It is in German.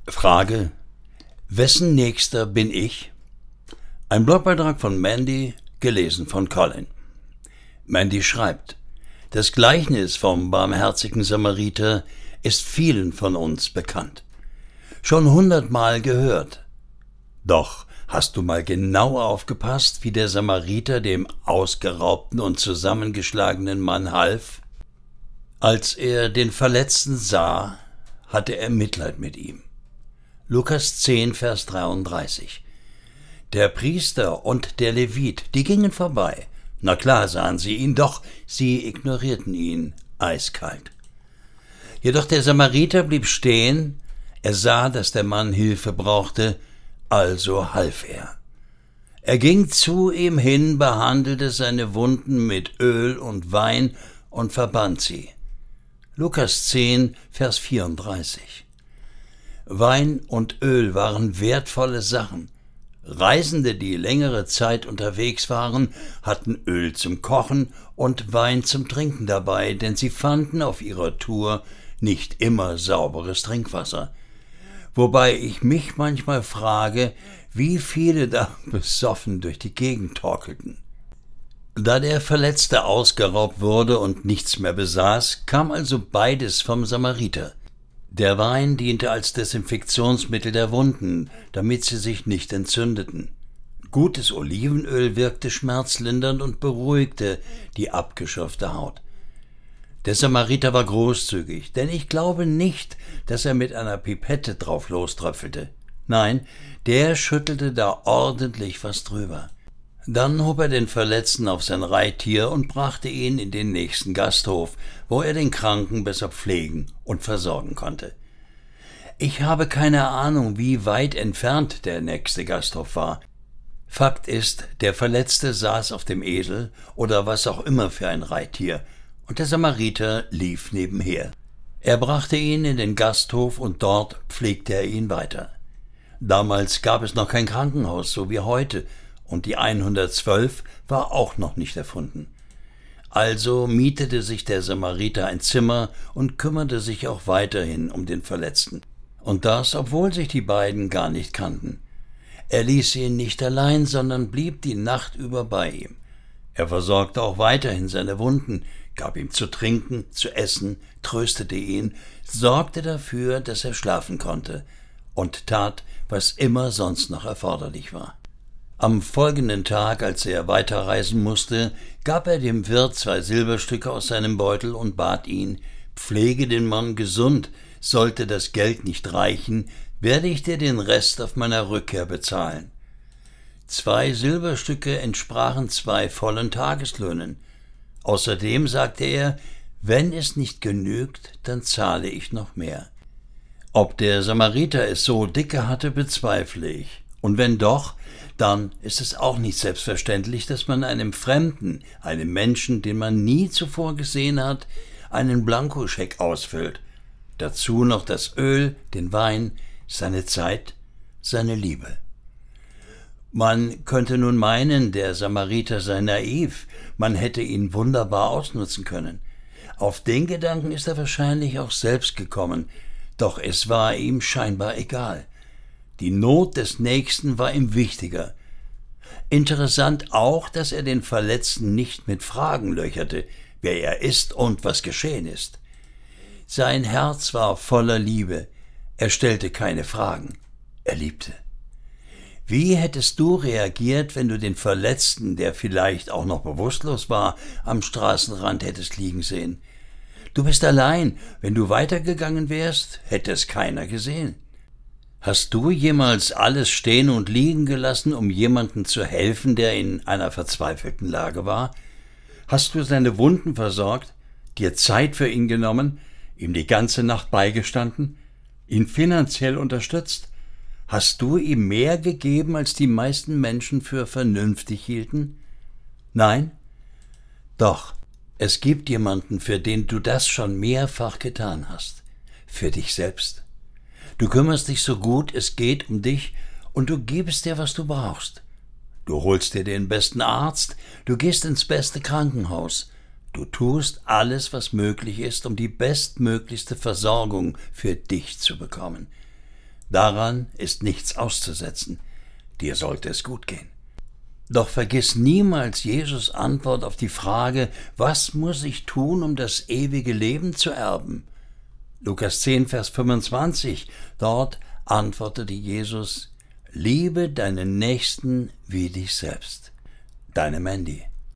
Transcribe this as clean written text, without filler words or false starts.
Frage: Wessen Nächster bin ich? Ein Blogbeitrag von Mandy, gelesen von Colin. Mandy schreibt: Das Gleichnis vom barmherzigen Samariter ist vielen von uns bekannt. Schon 100-mal gehört. Doch hast du mal genau aufgepasst, wie der Samariter dem ausgeraubten und zusammengeschlagenen Mann half? Als er den Verletzten sah, hatte er Mitleid mit ihm. Lukas 10, Vers 33. Der Priester und der Levit, die gingen vorbei. Na klar sahen sie ihn, doch sie ignorierten ihn eiskalt. Jedoch der Samariter blieb stehen, er sah, dass der Mann Hilfe brauchte, also half er. Er ging zu ihm hin, behandelte seine Wunden mit Öl und Wein und verband sie. Lukas 10, Vers 34. Wein und Öl waren wertvolle Sachen. Reisende, die längere Zeit unterwegs waren, hatten Öl zum Kochen und Wein zum Trinken dabei, denn sie fanden auf ihrer Tour nicht immer sauberes Trinkwasser. Wobei ich mich manchmal frage, wie viele da besoffen durch die Gegend torkelten. Da der Verletzte ausgeraubt wurde und nichts mehr besaß, kam also beides vom Samariter. Der Wein diente als Desinfektionsmittel der Wunden, damit sie sich nicht entzündeten. Gutes Olivenöl wirkte schmerzlindernd und beruhigte die abgeschürfte Haut. Der Samariter war großzügig, denn ich glaube nicht, dass er mit einer Pipette drauf loströpfelte. Nein, der schüttelte da ordentlich was drüber. Dann hob er den Verletzten auf sein Reittier und brachte ihn in den nächsten Gasthof, wo er den Kranken besser pflegen und versorgen konnte. Ich habe keine Ahnung, wie weit entfernt der nächste Gasthof war. Fakt ist, der Verletzte saß auf dem Esel oder was auch immer für ein Reittier, und der Samariter lief nebenher. Er brachte ihn in den Gasthof und dort pflegte er ihn weiter. Damals gab es noch kein Krankenhaus, so wie heute, und die 112 war auch noch nicht erfunden. Also mietete sich der Samariter ein Zimmer und kümmerte sich auch weiterhin um den Verletzten. Und das, obwohl sich die beiden gar nicht kannten. Er ließ ihn nicht allein, sondern blieb die Nacht über bei ihm. Er versorgte auch weiterhin seine Wunden, gab ihm zu trinken, zu essen, tröstete ihn, sorgte dafür, dass er schlafen konnte und tat, was immer sonst noch erforderlich war. Am folgenden Tag, als er weiterreisen musste, gab er dem Wirt 2 Silberstücke aus seinem Beutel und bat ihn: Pflege den Mann gesund, sollte das Geld nicht reichen, werde ich dir den Rest auf meiner Rückkehr bezahlen. 2 Silberstücke entsprachen 2 vollen Tageslöhnen. Außerdem sagte er: Wenn es nicht genügt, dann zahle ich noch mehr. Ob der Samariter es so dicke hatte, bezweifle ich. Und wenn doch, dann ist es auch nicht selbstverständlich, dass man einem Fremden, einem Menschen, den man nie zuvor gesehen hat, einen Blankoscheck ausfüllt. Dazu noch das Öl, den Wein, seine Zeit, seine Liebe. Man könnte nun meinen, der Samariter sei naiv, man hätte ihn wunderbar ausnutzen können. Auf den Gedanken ist er wahrscheinlich auch selbst gekommen, doch es war ihm scheinbar egal. Die Not des Nächsten war ihm wichtiger. Interessant auch, dass er den Verletzten nicht mit Fragen löcherte, wer er ist und was geschehen ist. Sein Herz war voller Liebe, er stellte keine Fragen, er liebte. Wie hättest du reagiert, wenn du den Verletzten, der vielleicht auch noch bewusstlos war, am Straßenrand hättest liegen sehen? Du bist allein, wenn du weitergegangen wärst, hätte es keiner gesehen. Hast du jemals alles stehen und liegen gelassen, um jemandem zu helfen, der in einer verzweifelten Lage war? Hast du seine Wunden versorgt, dir Zeit für ihn genommen, ihm die ganze Nacht beigestanden, ihn finanziell unterstützt? Hast du ihm mehr gegeben, als die meisten Menschen für vernünftig hielten? Nein? Doch, es gibt jemanden, für den du das schon mehrfach getan hast. Für dich selbst. Du kümmerst dich so gut es geht um dich und du gibst dir, was du brauchst. Du holst dir den besten Arzt, du gehst ins beste Krankenhaus. Du tust alles, was möglich ist, um die bestmöglichste Versorgung für dich zu bekommen. Daran ist nichts auszusetzen. Dir sollte es gut gehen. Doch vergiss niemals Jesus' Antwort auf die Frage, was muss ich tun, um das ewige Leben zu erben? Lukas 10, Vers 25, dort antwortete Jesus: Liebe deinen Nächsten wie dich selbst. Deine Mandy.